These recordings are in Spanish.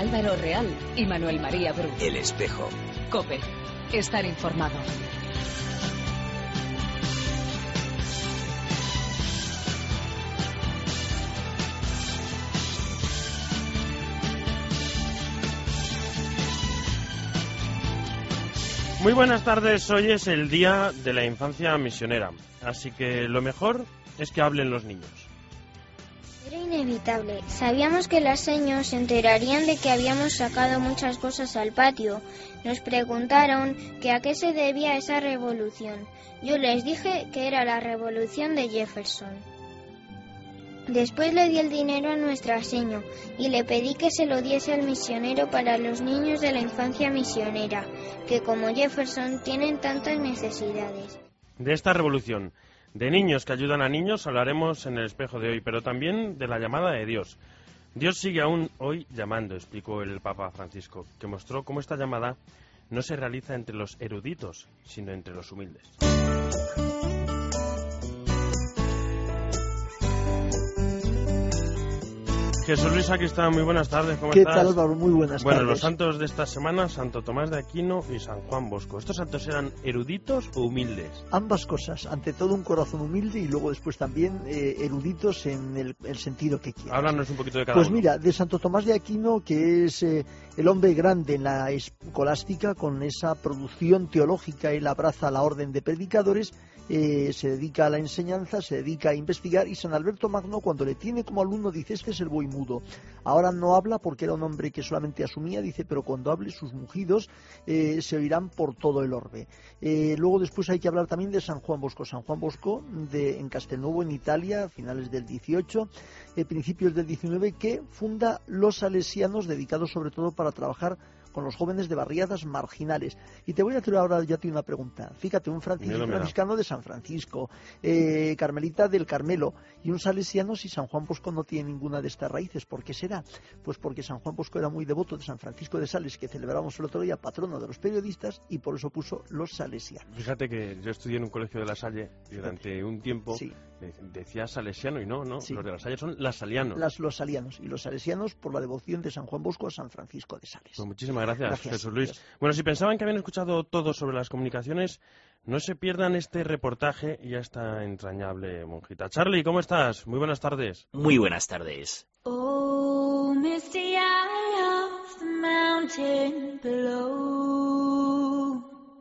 Álvaro Real y Manuel María Bru. El Espejo. COPE. Estar informado. Muy buenas tardes, hoy es el Día de la Infancia Misionera, así que lo mejor es que hablen los niños. Era inevitable, sabíamos que las seños se enterarían de que habíamos sacado muchas cosas al patio. Nos preguntaron que a qué se debía esa revolución. Yo les dije que era la revolución de Jefferson. Después le di el dinero a nuestra seño y le pedí que se lo diese al misionero para los niños de la infancia misionera, que como Jefferson tienen tantas necesidades. De esta revolución, de niños que ayudan a niños, hablaremos en el Espejo de hoy, pero también de la llamada de Dios. Dios sigue aún hoy llamando, explicó el Papa Francisco, que mostró cómo esta llamada no se realiza entre los eruditos, sino entre los humildes. Jesús Luis Sacristán, muy buenas tardes, ¿cómo estás? ¿Qué tal, Álvaro? Muy buenas tardes. Bueno, los santos de esta semana, Santo Tomás de Aquino y San Juan Bosco. ¿Estos santos eran eruditos o humildes? Ambas cosas, ante todo un corazón humilde y luego después también eruditos en el sentido que quieras. Háblanos un poquito de cada uno. Pues mira, de Santo Tomás de Aquino, que es el hombre grande en la escolástica, con esa producción teológica, él abraza la orden de predicadores, se dedica a la enseñanza, se dedica a investigar, y San Alberto Magno, cuando le tiene como alumno, dice: este es el buey mudo. Ahora no habla porque era un hombre que solamente asumía, dice, pero cuando hable sus mugidos se oirán por todo el orbe. Luego después hay que hablar también de San Juan Bosco. San Juan Bosco en Castelnuovo, en Italia, finales del 18, principios del 19, que funda los salesianos, dedicados sobre todo para trabajar con los jóvenes de barriadas marginales. Y te voy a hacer ahora ya una pregunta. Fíjate, un franciscano de San Francisco, carmelita del Carmelo, y un salesiano, si San Juan Bosco no tiene ninguna de estas raíces. ¿Por qué será? Pues porque San Juan Bosco era muy devoto de San Francisco de Sales, que celebramos el otro día, patrono de los periodistas, y por eso puso los salesianos. Fíjate que yo estudié en un colegio de La Salle y durante un tiempo decía salesiano y no, sí. Los de La Salle son lasalianos. Los salianos, y los salesianos por la devoción de San Juan Bosco a San Francisco de Sales. Pues muchísimas gracias, Jesús Luis. Gracias. Bueno, si pensaban que habían escuchado todo sobre las comunicaciones, no se pierdan este reportaje y a esta entrañable monjita. Charlie, ¿cómo estás? Muy buenas tardes. Muy buenas tardes. Oh, misty eye of the mountain below,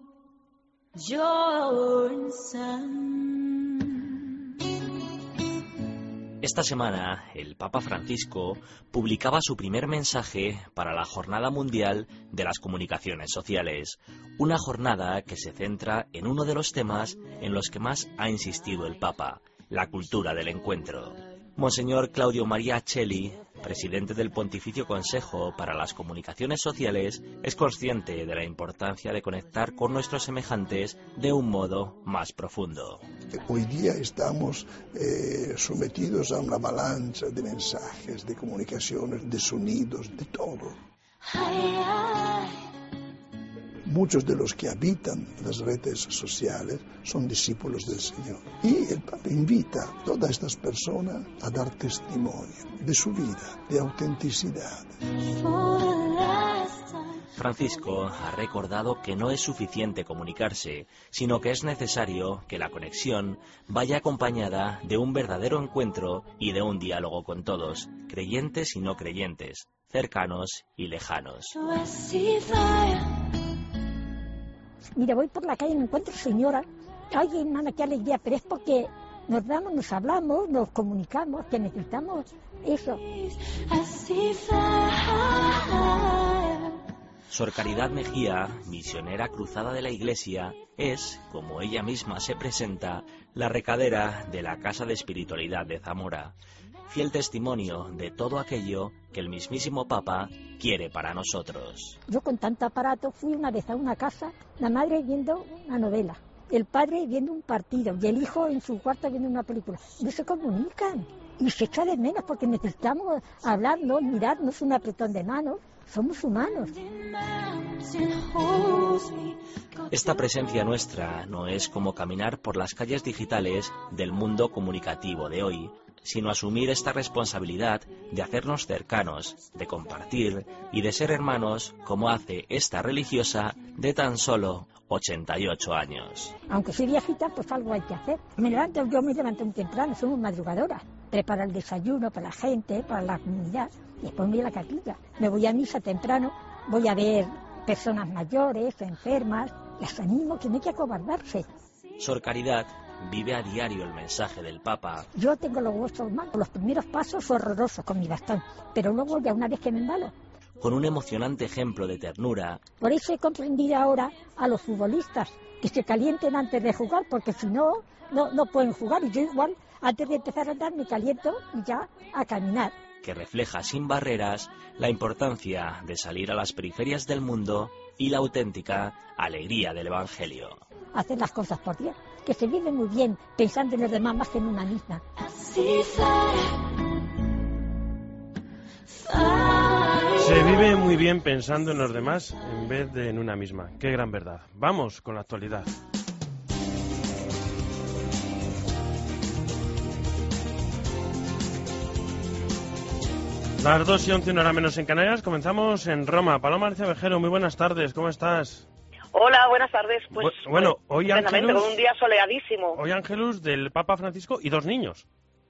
your sun. Esta semana, el Papa Francisco publicaba su primer mensaje para la Jornada Mundial de las Comunicaciones Sociales, una jornada que se centra en uno de los temas en los que más ha insistido el Papa, la cultura del encuentro. Monseñor Claudio María Celli, presidente del Pontificio Consejo para las Comunicaciones Sociales, es consciente de la importancia de conectar con nuestros semejantes de un modo más profundo. Hoy día estamos sometidos a una avalancha de mensajes, de comunicaciones, de sonidos, de todo. Muchos de los que habitan las redes sociales son discípulos del Señor. Y el Papa invita a todas estas personas a dar testimonio de su vida, de autenticidad. Francisco ha recordado que no es suficiente comunicarse, sino que es necesario que la conexión vaya acompañada de un verdadero encuentro y de un diálogo con todos, creyentes y no creyentes, cercanos y lejanos. Mira, voy por la calle y me encuentro señora. Ay, hermana, qué alegría, pero es porque nos damos, nos hablamos, nos comunicamos, que necesitamos eso. Sor Caridad Mejía, misionera cruzada de la Iglesia, es, como ella misma se presenta, la recadera de la Casa de Espiritualidad de Zamora, fiel testimonio de todo aquello que el mismísimo Papa quiere para nosotros. Yo con tanto aparato fui una vez a una casa, la madre viendo una novela, el padre viendo un partido y el hijo en su cuarto viendo una película. No se comunican y se echa de menos porque necesitamos hablarnos, mirarnos, un apretón de manos. Somos humanos. Esta presencia nuestra no es como caminar por las calles digitales del mundo comunicativo de hoy, sino asumir esta responsabilidad de hacernos cercanos, de compartir y de ser hermanos como hace esta religiosa de tan solo 88 años. Aunque soy viejita, pues algo hay que hacer. Yo me levanto muy temprano, soy muy madrugadora. Preparo el desayuno para la gente, para la comunidad, y después me voy a la capilla. Me voy a misa temprano, voy a ver personas mayores, enfermas, las animo que no hay que acobardarse. Sor Caridad vive a diario el mensaje del Papa. Yo tengo los huesos malos, los primeros pasos horrorosos con mi bastón, pero luego ya una vez que me embalo. Con un emocionante ejemplo de ternura. Por eso he comprendido ahora a los futbolistas, que se calienten antes de jugar, porque si no, no pueden jugar. Y yo igual, antes de empezar a andar, me caliento y ya a caminar. Que refleja sin barreras la importancia de salir a las periferias del mundo y la auténtica alegría del Evangelio. Hacer las cosas por Dios, que se vive muy bien pensando en los demás más que en una misma. Se vive muy bien pensando en los demás en vez de en una misma. Qué gran verdad. Vamos con la actualidad. Las 2:11, una hora menos en Canarias. Comenzamos en Roma. Paloma Arcevejero, muy buenas tardes. ¿Cómo estás? Hola, buenas tardes. Pues bueno, hoy Ángelus, con un día soleadísimo. Hoy Ángelus del Papa Francisco y 2 niños.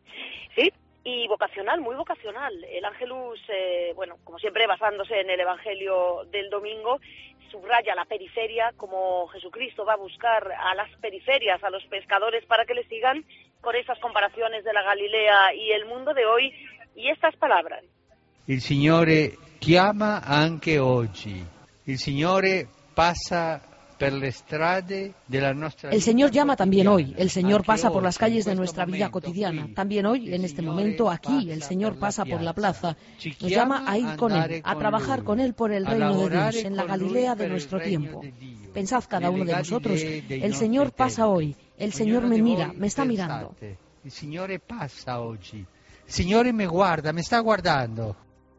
Sí, y vocacional, muy vocacional. El Ángelus, como siempre, basándose en el Evangelio del domingo, subraya la periferia, como Jesucristo va a buscar a las periferias, a los pescadores, para que le sigan, con esas comparaciones de la Galilea y el mundo de hoy, y estas palabras. Il Signore chiama anche oggi. Il Signore pasa per le strade della nostra vida. El Señor llama también hoy. El Señor pasa por las calles de nuestra vida cotidiana. También hoy, en este momento, aquí, el Señor pasa por la plaza. Nos llama a ir con Él, a trabajar con Él por el reino de Dios, en la Galilea de nuestro tiempo. Pensad cada uno de vosotros, el Señor pasa hoy. El Señor me mira, me está mirando. El Signore pasa oggi. El Signore me guarda, me está guardando.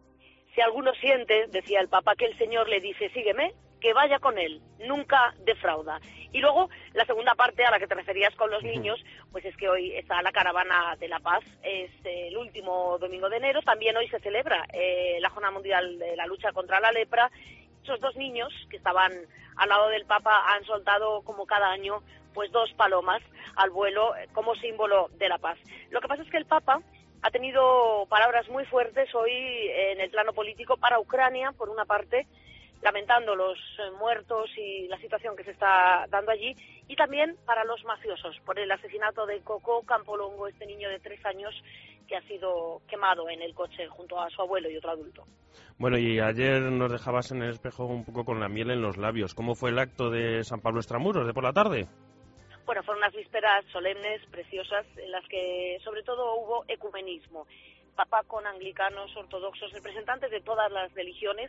Si alguno siente, decía el Papa, que el Señor le dice, sígueme, que vaya con él, nunca defrauda. Y luego, la segunda parte a la que te referías con los niños, pues es que hoy está la Caravana de la Paz, es el último domingo de enero, también hoy se celebra la Jornada Mundial de la Lucha contra la Lepra. Esos 2 niños que estaban al lado del Papa han soltado, como cada año, pues 2 palomas al vuelo como símbolo de la paz. Lo que pasa es que el Papa ha tenido palabras muy fuertes hoy en el plano político para Ucrania, por una parte, lamentando los muertos y la situación que se está dando allí, y también para los mafiosos, por el asesinato de Coco Campolongo, este niño de 3 años que ha sido quemado en el coche junto a su abuelo y otro adulto. Bueno, y ayer nos dejabas en el espejo un poco con la miel en los labios. ¿Cómo fue el acto de San Pablo Extramuros de por la tarde? Bueno, fueron unas vísperas solemnes, preciosas, en las que sobre todo hubo ecumenismo. Papa con anglicanos, ortodoxos, representantes de todas las religiones,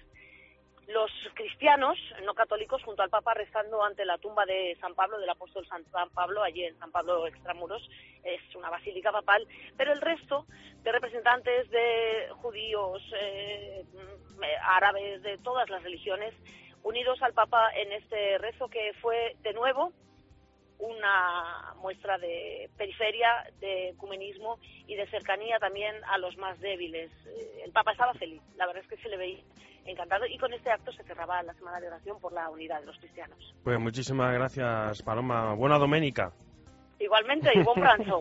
los cristianos no católicos junto al Papa rezando ante la tumba de San Pablo, del apóstol San Pablo, allí en San Pablo Extramuros, es una basílica papal, pero el resto de representantes de judíos, árabes, de todas las religiones, unidos al Papa en este rezo que fue de nuevo una muestra de periferia, de ecumenismo y de cercanía también a los más débiles. El Papa estaba feliz, la verdad es que se le veía encantado, y con este acto se cerraba la Semana de Oración por la unidad de los cristianos. Pues muchísimas gracias, Paloma. Buena domenica. Igualmente, y buen pranzo.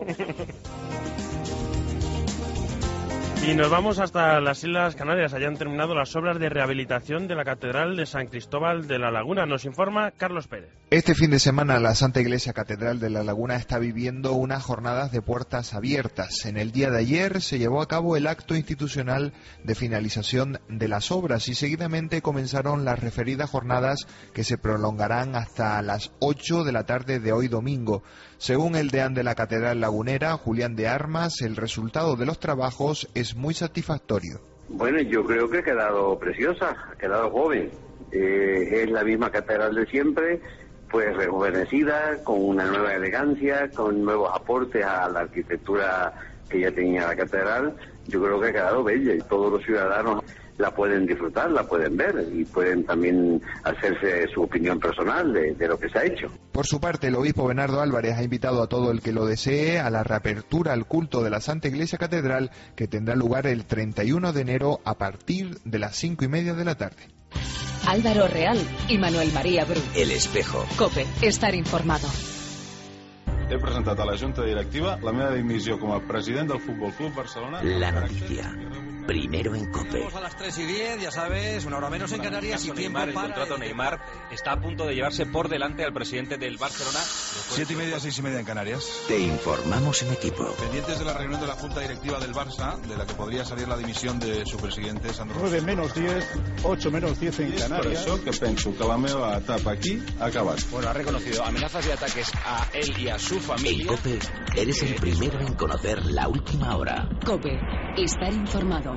Y nos vamos hasta las Islas Canarias. Allá han terminado las obras de rehabilitación de la Catedral de San Cristóbal de la Laguna. Nos informa Carlos Pérez. Este fin de semana la Santa Iglesia Catedral de la Laguna está viviendo unas jornadas de puertas abiertas. En el día de ayer se llevó a cabo el acto institucional de finalización de las obras y seguidamente comenzaron las referidas jornadas que se prolongarán hasta las 8 de la tarde de hoy domingo. Según el deán de la Catedral Lagunera, Julián de Armas, el resultado de los trabajos es muy satisfactorio. Bueno, yo creo que ha quedado preciosa, ha quedado joven. Es la misma catedral de siempre, pues rejuvenecida, con una nueva elegancia, con nuevos aportes a la arquitectura que ya tenía la catedral, yo creo que ha quedado bella y todos los ciudadanos la pueden disfrutar, la pueden ver y pueden también hacerse su opinión personal de lo que se ha hecho. Por su parte, el obispo Bernardo Álvarez ha invitado a todo el que lo desee a la reapertura al culto de la Santa Iglesia Catedral, que tendrá lugar el 31 de enero a partir de las 5:30 de la tarde. Álvaro Real y Manuel María Bru. El Espejo. COPE, estar informado. He presentat a la Junta Directiva la meva dimissió com a president del Futbol Club Barcelona. La noticia. Primero en COPE. A las 3:10, ya sabes, una hora menos en Canarias y tiempo Neymar, para... El contrato Neymar está a punto de llevarse por delante al presidente del Barcelona. 7:30, 6:30 en Canarias. Te informamos en equipo. Pendientes de la reunión de la Junta Directiva del Barça, de la que podría salir la dimisión de su presidente, Sandro. 9 menos 10, 8 menos 10 en Canarias. És per això que penso que la meva etapa aquí ha acabat. Bueno, ha reconocido amenazas y ataques a él y a su familia. En COPE eres el primero en conocer la última hora. COPE, estar informado.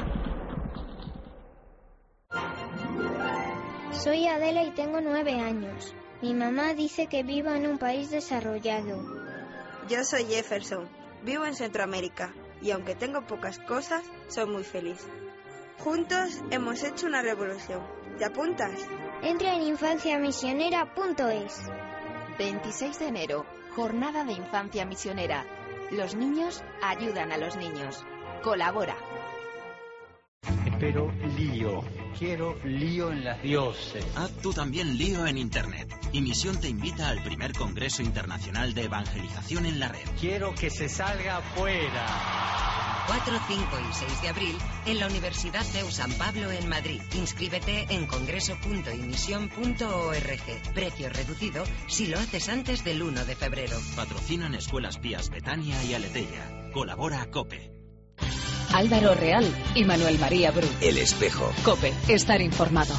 Soy Adela y tengo 9 años. Mi mamá dice que vivo en un país desarrollado. Yo soy Jefferson, vivo en Centroamérica y aunque tengo pocas cosas, soy muy feliz. Juntos hemos hecho una revolución. ¿Te apuntas? Entra en infanciamisionera.es. 26 de enero, Jornada de Infancia Misionera. Los niños ayudan a los niños. Colabora. Pero lío. Quiero lío en las dioses. Haz tú también lío en Internet. Y Misión te invita al primer Congreso Internacional de Evangelización en la Red. Quiero que se salga afuera. 4, 5 y 6 de abril en la Universidad CEU San Pablo en Madrid. Inscríbete en congreso.imisión.org. Precio reducido si lo haces antes del 1 de febrero. Patrocinan Escuelas Pías Betania y Aletella. Colabora COPE. Álvaro Real y Manuel María Bru. El Espejo. COPE, estar informado.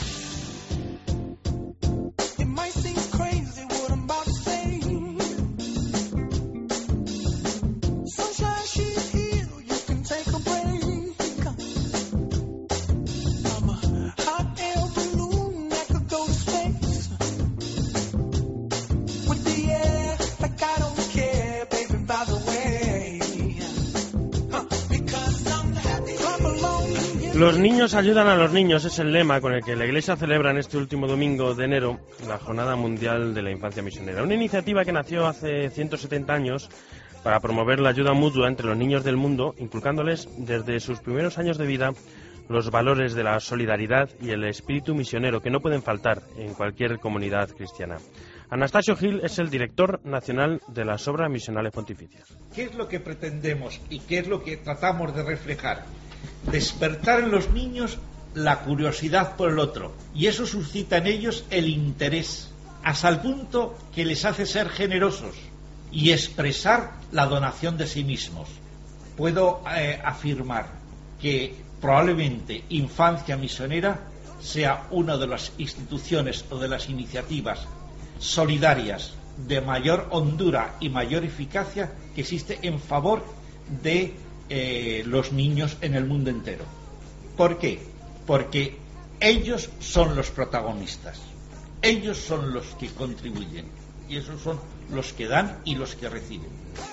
Los niños ayudan a los niños es el lema con el que la Iglesia celebra en este último domingo de enero la Jornada Mundial de la Infancia Misionera. Una iniciativa que nació hace 170 años para promover la ayuda mutua entre los niños del mundo, inculcándoles desde sus primeros años de vida los valores de la solidaridad y el espíritu misionero que no pueden faltar en cualquier comunidad cristiana. Anastasio Gil es el director nacional de las Obras Misionales Pontificias. ¿Qué es lo que pretendemos y qué es lo que tratamos de reflejar? Despertar en los niños la curiosidad por el otro, y eso suscita en ellos el interés, hasta el punto que les hace ser generosos y expresar la donación de sí mismos. Puedo afirmar que probablemente Infancia Misionera sea una de las instituciones o de las iniciativas solidarias de mayor hondura y mayor eficacia que existe en favor de los niños en el mundo entero. ¿Por qué? Porque ellos son los protagonistas, ellos son los que contribuyen y esos son los que dan y los que reciben.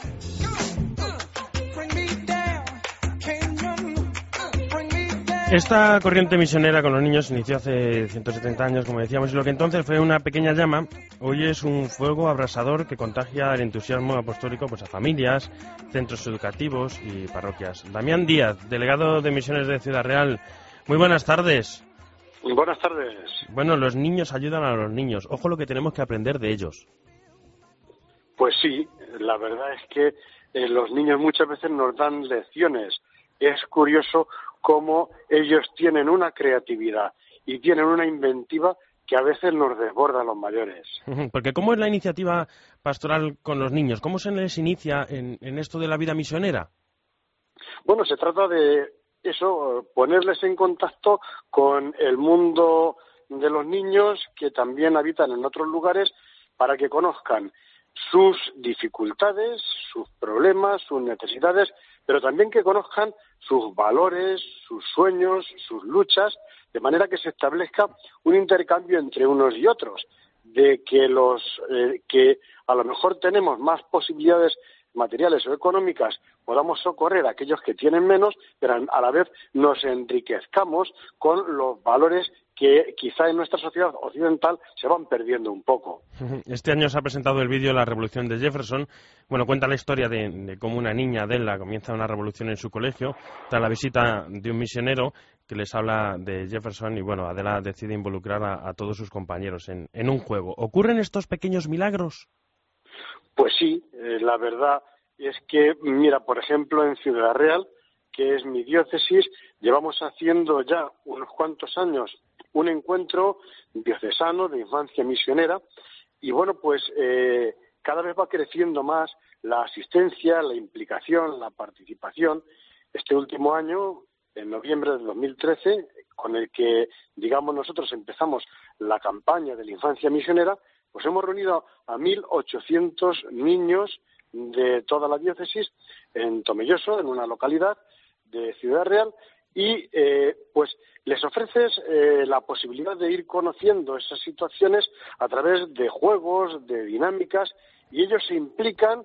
Esta corriente misionera con los niños se inició hace 170 años, como decíamos, y lo que entonces fue una pequeña llama, hoy es un fuego abrasador que contagia el entusiasmo apostólico pues a familias, centros educativos y parroquias. Damián Díaz, delegado de Misiones de Ciudad Real, muy buenas tardes. Muy buenas tardes. Bueno, los niños ayudan a los niños. Ojo lo que tenemos que aprender de ellos. Pues sí, la verdad es que los niños muchas veces nos dan lecciones. Es curioso cómo ellos tienen una creatividad y tienen una inventiva que a veces nos desborda a los mayores. Porque ¿cómo es la iniciativa pastoral con los niños? ¿Cómo se les inicia en esto de la vida misionera? Bueno, se trata de eso, ponerles en contacto con el mundo de los niños que también habitan en otros lugares para que conozcan sus dificultades, sus problemas, sus necesidades, pero también que conozcan sus valores, sus sueños, sus luchas, de manera que se establezca un intercambio entre unos y otros, de que los que a lo mejor tenemos más posibilidades materiales o económicas podamos socorrer a aquellos que tienen menos, pero a la vez nos enriquezcamos con los valores que quizá en nuestra sociedad occidental se van perdiendo un poco. Este año se ha presentado el vídeo La Revolución de Jefferson. Bueno, cuenta la historia de cómo una niña, Adela, comienza una revolución en su colegio tras la visita de un misionero que les habla de Jefferson y, bueno, Adela decide involucrar a todos sus compañeros en un juego. ¿Ocurren estos pequeños milagros? Pues sí, la verdad es que, mira, por ejemplo, en Ciudad Real, que es mi diócesis, llevamos haciendo ya unos cuantos años un encuentro diocesano de infancia misionera y, bueno, pues cada vez va creciendo más la asistencia, la implicación, la participación. Este último año, en noviembre de 2013, con el que, digamos, nosotros empezamos la campaña de la infancia misionera, pues hemos reunido a 1.800 niños de toda la diócesis en Tomelloso, en una localidad de Ciudad Real, y pues les ofreces la posibilidad de ir conociendo esas situaciones a través de juegos, de dinámicas, y ellos se implican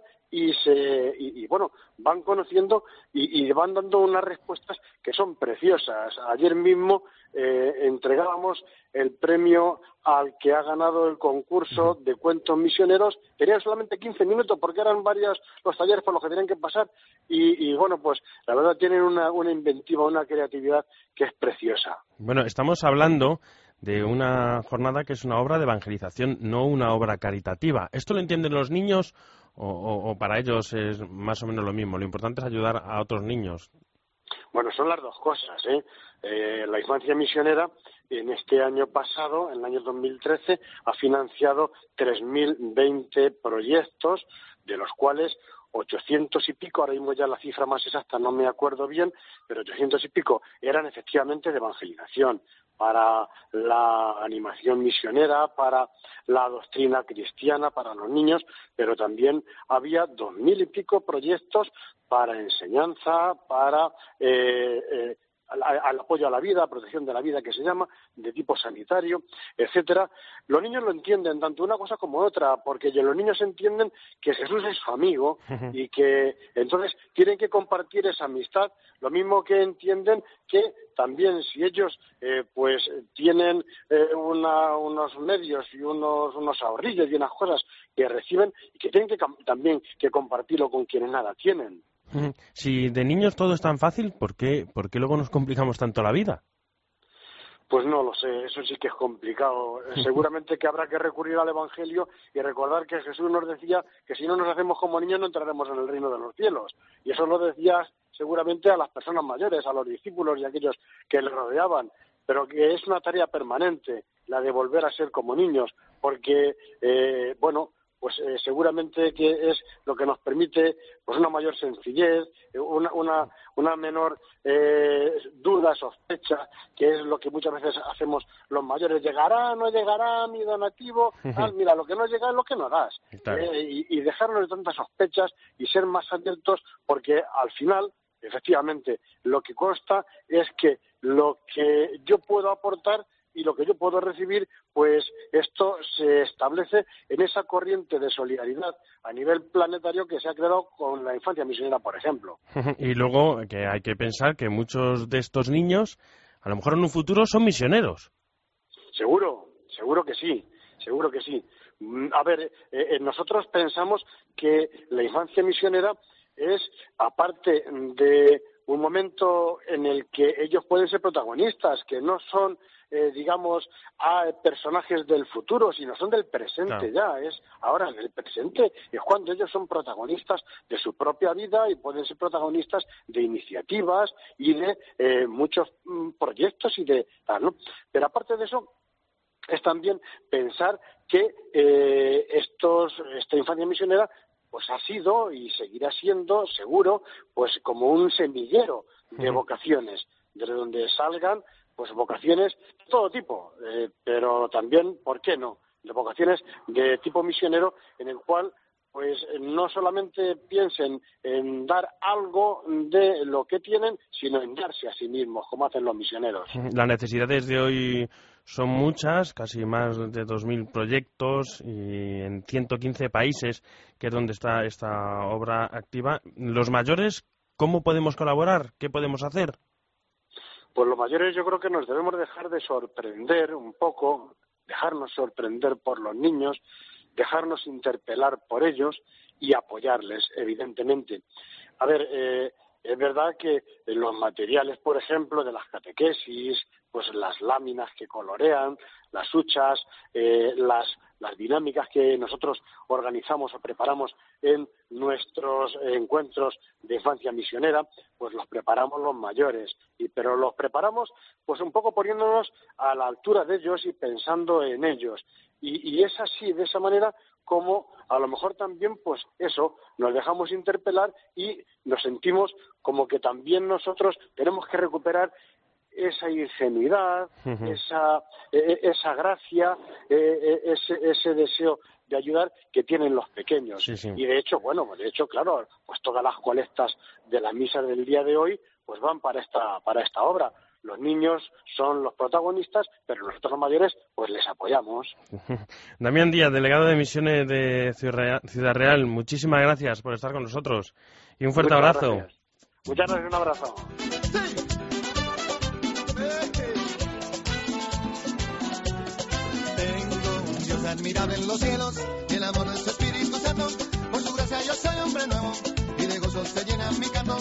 y bueno, van conociendo y van dando unas respuestas que son preciosas. Ayer mismo entregábamos el premio al que ha ganado el concurso de cuentos misioneros. Tenían solamente 15 minutos porque eran varios los talleres por los que tenían que pasar y bueno, pues la verdad tienen una inventiva, una creatividad que es preciosa. Bueno, estamos hablando de una jornada que es una obra de evangelización, no una obra caritativa. ¿Esto lo entienden los niños o para ellos es más o menos lo mismo? Lo importante es ayudar a otros niños. Bueno, son las dos cosas, la infancia misionera en este año pasado, en el año 2013, ha financiado 3.020 proyectos, de los cuales 800 y pico, ahora mismo ya la cifra más exacta no me acuerdo bien, pero 800 y pico eran efectivamente de evangelización, para la animación misionera, para la doctrina cristiana, para los niños, pero también había 2.000 y pico proyectos para enseñanza, para al apoyo a la vida, protección de la vida que se llama, de tipo sanitario, etcétera. Los niños lo entienden tanto una cosa como otra, porque los niños entienden que Jesús es su amigo y que entonces tienen que compartir esa amistad, lo mismo que entienden que también si ellos pues tienen unos medios y unos ahorrillos y unas cosas que reciben y que tienen que también que compartirlo con quienes nada tienen. Si de niños todo es tan fácil, ¿por qué luego nos complicamos tanto la vida? Pues no lo sé, eso sí que es complicado. Seguramente que habrá que recurrir al Evangelio y recordar que Jesús nos decía que si no nos hacemos como niños no entraremos en el reino de los cielos. Y eso lo decía seguramente a las personas mayores, a los discípulos y a aquellos que le rodeaban. Pero que es una tarea permanente la de volver a ser como niños, porque, pues seguramente que es lo que nos permite pues una mayor sencillez, una menor duda, sospecha, que es lo que muchas veces hacemos los mayores. ¿Llegará, no llegará mi donativo? Mira, lo que no llega es lo que no das. Y dejarnos de tantas sospechas y ser más abiertos, porque al final, efectivamente, lo que consta es que lo que yo puedo aportar y lo que yo puedo recibir, pues esto se establece en esa corriente de solidaridad a nivel planetario que se ha creado con la infancia misionera, por ejemplo. Y luego que hay que pensar que muchos de estos niños, a lo mejor en un futuro, son misioneros. Seguro que sí, seguro que sí. A ver, nosotros pensamos que la infancia misionera es, aparte de un momento en el que ellos pueden ser protagonistas, que no son personajes del futuro, sino son del presente. Claro. Ya es ahora en el presente, es cuando ellos son protagonistas de su propia vida y pueden ser protagonistas de iniciativas y de muchos proyectos y de tal, ¿no? Pero aparte de eso, es también pensar que esta infancia misionera pues ha sido y seguirá siendo, seguro, pues como un semillero de vocaciones, desde donde salgan pues vocaciones de todo tipo, pero también, ¿por qué no?, de vocaciones de tipo misionero, en el cual pues no solamente piensen en dar algo de lo que tienen, sino en darse a sí mismos, como hacen los misioneros. Las necesidades de hoy son muchas, casi más de 2.000 proyectos y en 115 países, que es donde está esta obra activa. Los mayores, ¿cómo podemos colaborar? ¿Qué podemos hacer? Pues los mayores yo creo que nos debemos dejar de sorprender un poco, dejarnos sorprender por los niños, dejarnos interpelar por ellos y apoyarles, evidentemente. A ver, es verdad que los materiales, por ejemplo, de las catequesis, pues las láminas que colorean, las huchas, las dinámicas que nosotros organizamos o preparamos en nuestros encuentros de infancia misionera, pues los preparamos los mayores, pero los preparamos pues un poco poniéndonos a la altura de ellos y pensando en ellos. Y es así, de esa manera, como a lo mejor también, pues eso, nos dejamos interpelar y nos sentimos como que también nosotros tenemos que recuperar esa ingenuidad, esa gracia, ese deseo de ayudar que tienen los pequeños. Sí, sí. Y de hecho, claro, pues todas las colectas de la misa del día de hoy pues van para esta obra. Los niños son los protagonistas, pero nosotros los mayores pues les apoyamos. Damián Díaz, delegado de Misiones de Ciudad Real, muchísimas gracias por estar con nosotros y un fuerte abrazo. Gracias. Muchas gracias, un abrazo. Tengo un Dios admirable en los cielos, y el amor de su Espíritu Santo. Por su gracia yo soy hombre nuevo, y de gozo se llena mi canto.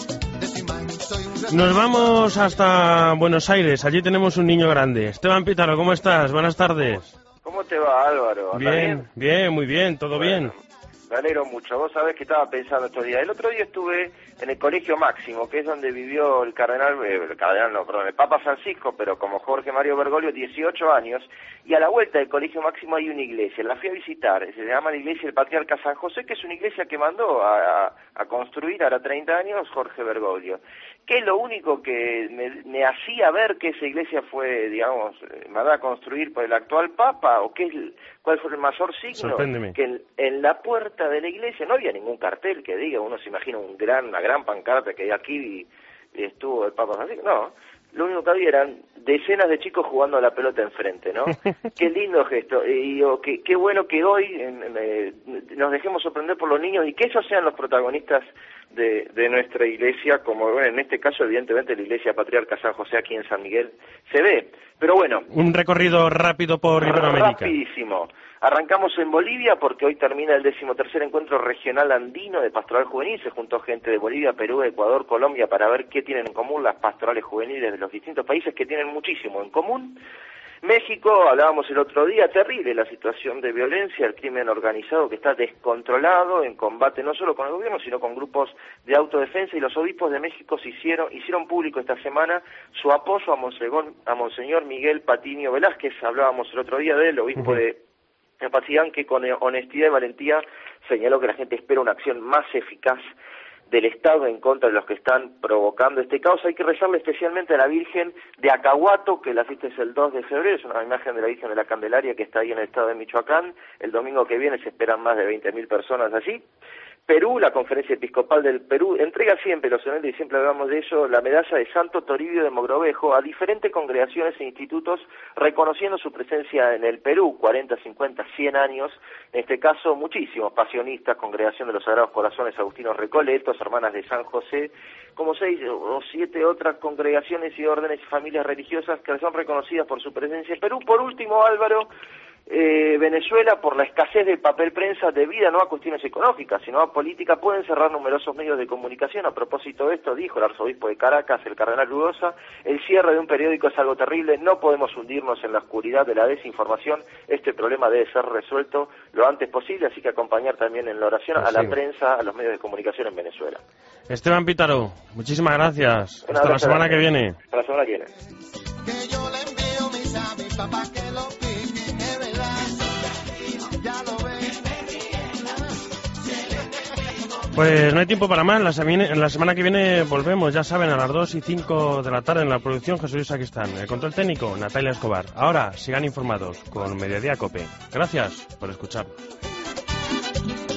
Nos vamos hasta Buenos Aires, allí tenemos un niño grande. Esteban Pítaro, ¿cómo estás? Buenas tardes. ¿Cómo te va, Álvaro? Bien, muy bien, todo bien. Me alegro mucho. Vos sabés que estaba pensando estos días. El otro día estuve en el Colegio Máximo, que es donde vivió el Papa Francisco, pero como Jorge Mario Bergoglio, 18 años, y a la vuelta del Colegio Máximo hay una iglesia. La fui a visitar, se llama la iglesia del Patriarca San José, que es una iglesia que mandó a construir ahora 30 años Jorge Bergoglio. Que es lo único que me hacía ver que esa iglesia fue, digamos, mandada a construir por el actual Papa, o cuál fue el mayor signo. Sorpréndeme. Que en la puerta de la iglesia no había ningún cartel que diga, uno se imagina una gran pancarta que aquí estuvo el Papa Francisco. No, lo único que había eran decenas de chicos jugando a la pelota enfrente, ¿no? Qué lindo gesto, y qué bueno que hoy nos dejemos sorprender por los niños y que ellos sean los protagonistas de nuestra iglesia, como bueno, en este caso evidentemente la iglesia Patriarca San José aquí en San Miguel se ve, pero bueno. Un recorrido rápido por Iberoamérica. Rapidísimo. Arrancamos en Bolivia porque hoy termina el 13º encuentro regional andino de pastoral juvenil. Se juntó gente de Bolivia, Perú, Ecuador, Colombia para ver qué tienen en común las pastorales juveniles de los distintos países, que tienen muchísimo en común. México, hablábamos el otro día, terrible la situación de violencia, el crimen organizado que está descontrolado en combate no solo con el gobierno, sino con grupos de autodefensa, y los obispos de México hicieron público esta semana su apoyo a Monseñor Miguel Patiño Velázquez. Hablábamos el otro día de él, obispo de Apatzingán, que con honestidad y valentía señaló que la gente espera una acción más eficaz del Estado en contra de los que están provocando este caos. Hay que rezarle especialmente a la Virgen de Acahuato, que la fiesta es el 2 de febrero, es una imagen de la Virgen de la Candelaria que está ahí en el estado de Michoacán. El domingo que viene se esperan más de 20.000 personas allí. Perú, la Conferencia Episcopal del Perú entrega siempre, los solemnes, y siempre hablamos de eso, la medalla de Santo Toribio de Mogrovejo a diferentes congregaciones e institutos reconociendo su presencia en el Perú, 40, 50, 100 años, en este caso muchísimos pasionistas, Congregación de los Sagrados Corazones Agustinos Recoletos, Hermanas de San José, como 6 o 7 otras congregaciones y órdenes y familias religiosas que son reconocidas por su presencia en Perú. Por último, Álvaro, Venezuela, por la escasez del papel prensa debida no a cuestiones económicas, sino a política, pueden cerrar numerosos medios de comunicación. A propósito de esto, dijo el arzobispo de Caracas, el cardenal Lugosa, el cierre de un periódico es algo terrible, no podemos hundirnos en la oscuridad de la desinformación, este problema debe ser resuelto lo antes posible, así que acompañar también en la oración a la prensa, a los medios de comunicación en Venezuela. Esteban Pítaro, muchísimas gracias. Hasta la semana que viene. Hasta la semana que viene. Pues no hay tiempo para más, la semana que viene volvemos, ya saben, a las 2 y 5 de la tarde en la producción Jesús Luis Sacristán, el control técnico Natalia Escobar. Ahora sigan informados con Mediodía Cope. Gracias por escuchar.